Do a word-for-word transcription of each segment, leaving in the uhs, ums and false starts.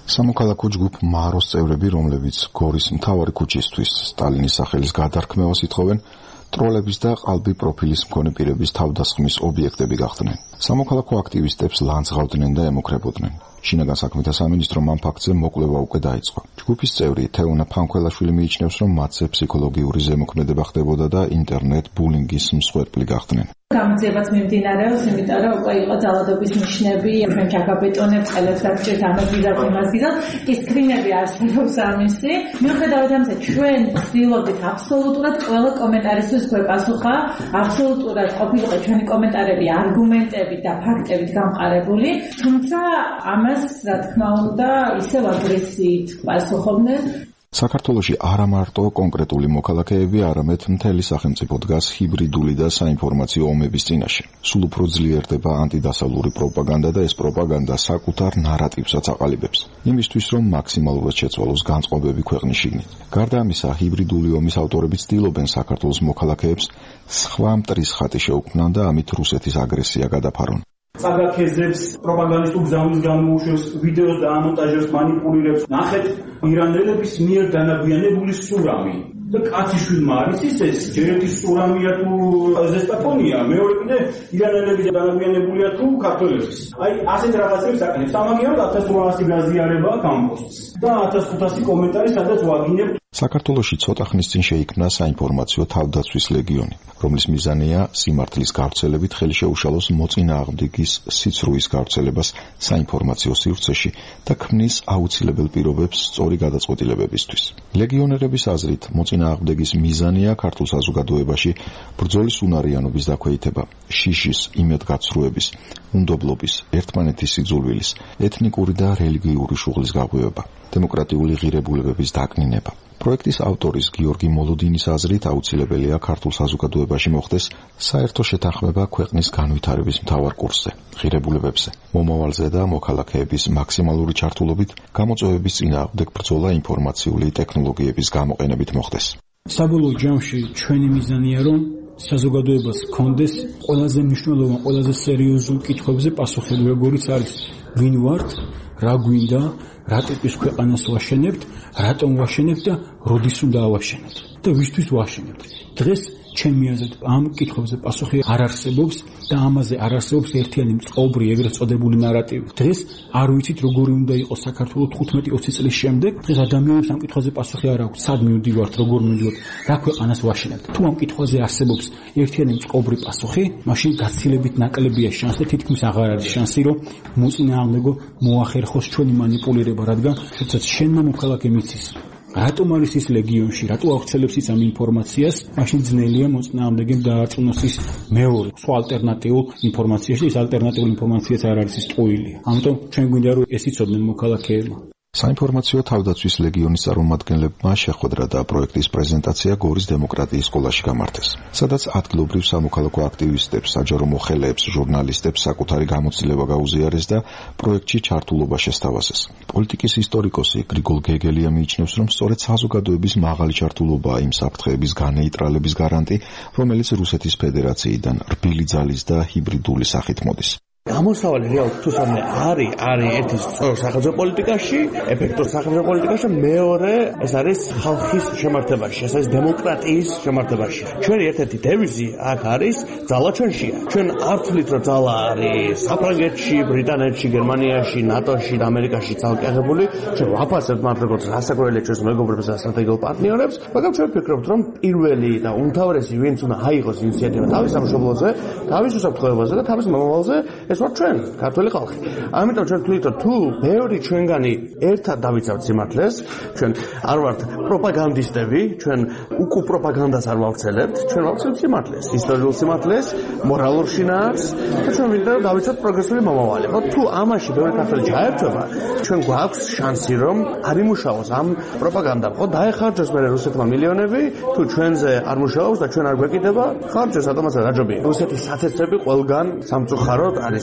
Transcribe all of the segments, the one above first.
სამოქალაქო ჯგუფ მაროს წევრები, რომლებიც გორის მთავარი ქუჩისთვის სტალინის სახელის გადარქმევას ითხოვენ, ტროლების და ყალბი პროფილის მქონე პირების თავდასხმის ობიექტები გახდნენ. სამოქალაქო აქტივისტებს ლანძღავდნენ და ემუქრებოდნენ. შინაგან საქმეთა სამინისტრომ ამ ფაქტზე მოკვლევა უკვე დაიწყო. ჯგუფის წევრი თეონა ფანქველაშვილი მიიჩნევს, რომ მათზე ფსიქოლოგიური ზემოქმედება ხდებოდა და ინტერნეტ ბულინგის მსხვერპლი გახდნენ. გამოძიებაც მიმდინარეობს, იმიტომ რომ უკვე იყო ძალადობის ნიშნები, ჩვენ ჩაგაბეტონებს, ყელებს გაგჭირთ, ამას გიზართ, იმას გიზართ, კი სკრინები არსებობს ამისი. მიუხედავად ამისა, ჩვენ ვცდილობთ აბსოლუტურად ყველა კომენტარისთვის გვეპასუხა, აბსოლუტურად ყოფილიყო ჩვენი კომენტარები არგუმენტებით და ფაქტებით გამყარებული, თუმცა ამას, რა თქმა უნდა, ისევ აგრესიით პასუხობდნენ. საქართველოში არა მარტო კონკრეტული მოქალაქეები, არამედ მთელი სახელმწიფო დგას ჰიბრიდული და საინფორმაციო ომების წინაშე. სულ უფრო ძლიერდება ანტიდასავლური პროპაგანდა და ეს პროპაგანდა საკუთარ ნარატივსაც აყალიბებს. იმისთვის, რომ მაქსიმალურად შეცვალოს განწყობები ქვეყნის შიგნით. გარდა ამისა, ჰიბრიდული ომის ავტორები ცდილობენ საქართველოს მოქალაქეებს სხვა მტრის ხატი შეუქმნან და ამით რუსეთის აგრესია გადაფარონ. საგაქეზებს, პროპაგანდისტულ გზავნილს გამოუშვებს, ვიდეოს და ამონტაჟებს მანიპულირებს. ნახეთ, ირანელების მიერ დანაგვიანებული სურამი. და კაციშვილმა არის ის ეს ჯერეთის სურამია თუ ზესტაფონია, მეორე კიდე ირანელები დანაგვიანებულია თუ ქართველების. აი, ასეთ რაღაცებს აკეთებს. სამაგიეროდ ათას რვაასი გაზიარება გამპოსტს და ათას ხუთასი კომენტარი, სადაც ვაგინებთ. საქართველოში ცოტა ხნის წინ შეიქმნა საინფორმაციო თავდაცვის ლეგიონი, რომლის მიზანია სიმართლის გავრცელებით ხელი შეუშალოს მოწინააღმდეგის სიცრუის გავრცელებას საინფორმაციო სივრცეში და ქმნის აუცილებელ პირობებს სწორი გადაწყვეტილებებისთვის. ლეგიონერების აზრით, მოწინააღმდეგის მიზანია ქართულ საზოგადოებაში ბრძოლის უნარიანობის დაქვეითება, შიშის, იმედგაცრუების, უნდობლობის, ერთმანეთის სიძულვილის, ეთნიკური და რელიგიური შუღლის გაღვივება, დემოკრატიული ღირებულებების დაკნინება. პროექტის ავტორის გიორგი მოლოდინის აზრით აუცილებელია ქართულ საზოგადოებაში მოხდეს საერთო შეთანხმება ქვეყნის განვითარების მთავარ კურსზე, ღირებულებებზე, მომავალზე და მოქალაქეების მაქსიმალური ჩართულობით გამოწვევების წინააღმდეგ ბრძოლა ინფორმაციული ტექნოლოგიების გამოყენებით მოხდეს. საბოლოო ჯამში ჩვენი მიზანია, რომ საზოგადოებას ჰქონდეს ყველაზე მნიშვნელოვან, ყველაზე სერიოზულ კითხვებზე პასუხები, როგორიც არის ვინ ვართ, რა გვინდა, რა ტიპის ქვეყანას ვაშენებთ, რატომ ვაშენებთ და როდის უნდა ავაშენოთ და ვისთვის ვაშენებთ. დღეს ჩემი აზრით ამ კითხვებზე პასუხი არ არსებობს და ამაზე არ არსებობს ერთიანი წყობრი ეგრეთ წოდებული ნარატივი. დღეს არ ვიცით როგორი უნდა იყოს საქართველო თხუთმეტი ოცი წლის შემდეგ. დღეს ადამიანებს ამ კითხვაზე პასუხი არ აქვს. სად მივდივართ, როგორ მივდივართ, რა ქვეყანას ვაშენებთ. თუ ამ კითხვაზე არსებობს ერთიანი წყობრი პასუხი, მაშინ გაცილებით ნაკლებია შანსი, თითქმის აღარ არის შანსი, რომ მოწინააღმდეგო მოახერხოს ჩვენი მანიპულირება, რადგან შესაძ შენმა მოქალაქე მიცის. რატომ არის ის ლეგიონში, რატო აღწელებს ის ამ ინფორმაციას, მაშინ ძნელია მოწინააღმდეგემ დაარწმუნოს ის მეორე, სხვა ალტერნატიულ ინფორმაციაში, ის ალტერნატიული ინფორმაციაც არ არის ის ტყუილი. ამიტომ ჩვენ გვინდა რომ ეს იცოდნენ მოქალაქეებმა. საინფორმაციო თავდაცვის ლეგიონის წარმომადგენლებმა შეხვედრა და პროექტის პრეზენტაცია გორის დემოკრატიის სკოლაში გამართეს, სადაც ადგილობრივ სამოქალაქო აქტივისტებს, საჯარო მოხელეებს, ჟურნალისტებს საკუთარი გამოცდილება გაუზიარეს და პროექტში ჩართულობა შესთავაზეს. პოლიტიკის ისტორიკოსი გრიგოლ გეგელია მიიჩნევს, რომ სწორედ საზოგადოების მაღალი ჩართულობაა იმ საფრთხეების განეიტრალების გარანტი, რომელიც რუსეთის ფედერაციიდან რბილი ძალის და ჰიბრიდული სახით მოდის. გამოსავალი რეალურად თუ სამე არის არის ერთი სწორ სახელმწიფო პოლიტიკაში, ეფექტურ სახელმწიფო პოლიტიკაში, მეორე ეს არის ხალხის შემართებაში, ეს არის დემოკრატიის შემართებაში. ჩვენი ერთ-ერთი დევიზი აქ არის ძალა ჩვენშია. ჩვენ არ ვთვლით რომ ძალა არის საფრანგეთში, ბრიტანეთში, გერმანიაში, ნატოში და ამერიკაში ძალა აღებული. ჩვენ ვაფასებთ მათ როგორც რასაკვირველია ჩვენს მეგობრებს და სტრატეგიულ პარტნიორებს, მაგრამ ჩვენ ვფიქრობთ რომ პირველი და უმთავრესი ვინც უნდა აიღოს ინიციატივა თავის სამშობლოზე, თავის უსაფრთხოებაზე და თავის მომავალზე, ეს ვართ ჩვენ, ქართველი ხალხი. ამიტომ ჩვენ ვთვლით რომ თუ ბევრი ჩვენგანი ერთად დავიცავთ სიმართლეს, ჩვენ არ ვართ პროპაგანდისტები, ჩვენ უკუ პროპაგანდას არ ვავრცელებთ, ჩვენ ვავრცელებთ სიმართლეს, ისტორიულ სიმართლეს, მორალურ შინაარსს და ჩვენ ვინდა რომ დავიცავთ პროგრესული მომავალი. ხო, თუ ამაში ბევრი ქართველი ჩაერთვება, ჩვენ გვაქვს შანსი რომ არ იმუშაოს ამ პროპაგანდამ. ხო, დაეხარჯოს მე რუსეთმა მილიონები, თუ ჩვენზე არ მუშაობს და ჩვენ არ გვეკიდება, ხარჯოს ატომასა დაჯობია. რუსეთის საცეცები ყველგან სამწუხაროდ არის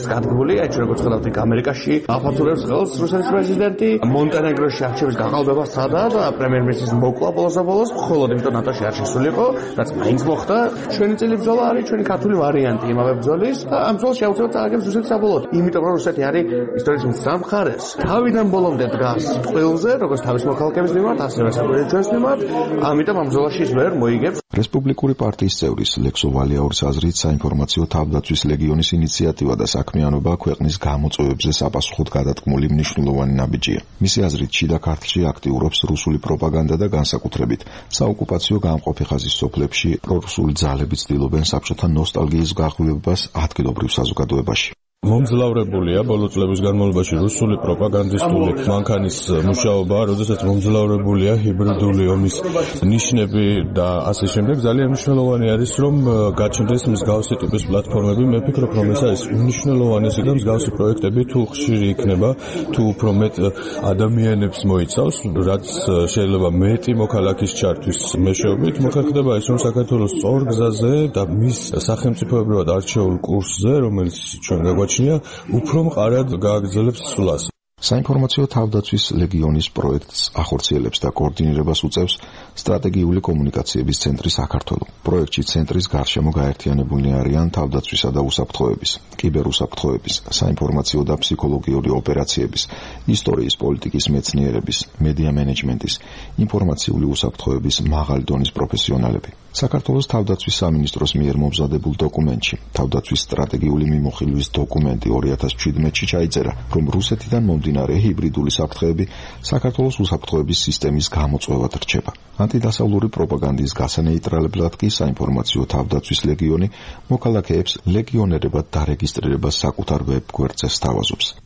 გადგმული, აი ჩვენ როგორც ხედავთ იქ ამერიკაში აფათურებს ხელს რუსეთის პრეზიდენტი, მონტენეგროში არჩევის გაყალბება სცადა და პრემიერ-მინისტრის მოკლა ბოლოს-ბოლოს, მხოლოდ იმიტომ ნატოში არ შესულიყო, რაც მაინც მოხდა. ჩვენი წელი ბრძოლა არის ჩვენი ქართული ვარიანტი იმავე ბრძოლის და ამ ბრძოლაში აუცილებლად წააგებს რუსეთი საბოლოოდ. იმიტომ რომ რუსეთი არის ისტორიის მცდარ მხარეს. თავიდან ბოლომდე დგას ტყილზე, როგორც თავის მოქალაქეების მიმართ, ასევე ჩვენს მიმართ, ამიტომ ამ ბრძოლაში ის ვერ მოიგებს. რესპუბლიკური პარტიის წევრის ლექსო ვალიაურის აზრით, საინფორმაციო თავდაცვის ლეგიონის ინიციატივა და საქმიანობა ქვეყნის გამოწვევებზე საპასუხოდ გადადგმული მნიშვნელოვანი ნაბიჯია. მისი აზრით, შიდა ქართლში აქტიურობს რუსული პროპაგანდა და განსაკუთრებით საოკუპაციო გამყოფი ხაზის სოფლებში პრორუსული ძალები ცდილობენ საბჭოთა ნოსტალგიის გაღვივებას ადგილობრივ საზოგადოებაში. მომძლავრებულია ბოლო წლების განმავლობაში რუსული პროპაგანდისტული მანქანის მუშაობა, როდესაც მომძლავრებულია ჰიბრიდული ომის ნიშნები და ასე შემდეგ. ძალიან მნიშვნელოვანი არის, რომ გაჩნდეს მსგავსი ტიპის პლატფორმები. მე ვფიქრობ, რომ ეს არის უნიშნელოვანესი და მსგავსი პროექტები თუ ხშირი იქნება, თუ უფრო მეტ ადამიანებს მოიცავს, რაც შეიძლება მეტი მოქალაქის ჩართვის მეშვეობით, მოხერხდება ის, რომ საქართველოს სწორ გზაზე და მის სახელმწიფოებრივად არჩეულ კურსზე, რომელიც ჩვენ გაგვაჩნია, უფრო მყარად გააგრძელებს სვლას. საინფორმაციო თავდაცვის ლეგიონის პროექტს ახორციელებს და კოორდინირებას უწევს სტრატეგიული კომუნიკაციების ცენტრი საქართველოს. პროექტში ცენტრის გარშემო გაერთიანებულნი არიან თავდაცვისა და უსაფრთხოების, კიბერუსაფრთხოების, საინფორმაციო და ფსიქოლოგიური ოპერაციების, ისტორიის, პოლიტიკის მეცნიერების, მედია მენეჯმენტის, ინფორმაციული უსაფრთხოების მაღალი დონის პროფესიონალები. საქართველოს თავდაცვის სამინისტროს მიერ მომზადებულ დოკუმენტში, თავდაცვის სტრატეგიული მიმოხილვის დოკუმენტი ორი ათას შვიდმეტში ჩაიწერა, რომ რუსეთიდან მომდინარე ჰიბრიდული საფრთხეები საქართველოს უსაფრთხოების სისტემის გამოწვევად რჩება. ანტიდასავლური პროპაგანდის გასანეიტრალებლად კი საინფორმაციო თავდაცვის ლეგიონი მოქალაქეებს ლეგიონერებად დარეგისტრირებას საკუთარ ვებ გვერდზე სთავაზობს.